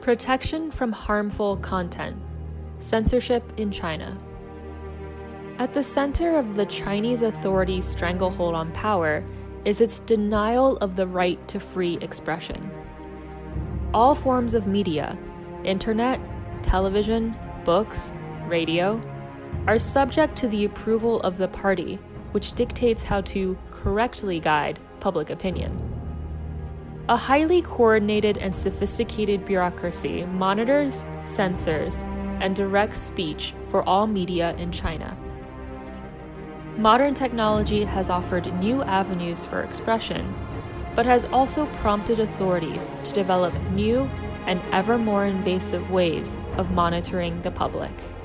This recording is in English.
Protection from harmful content. Censorship in China. At the center of the Chinese authorities' stranglehold on power is its denial of the right to free expression. All forms of media, internet, television, books, radio, are subject to the approval of the party, which dictates how to correctly guide public opinion. A highly coordinated and sophisticated bureaucracy monitors, censors, and directs speech for all media in China. Modern technology has offered new avenues for expression, but has also prompted authorities to develop new and ever more invasive ways of monitoring the public.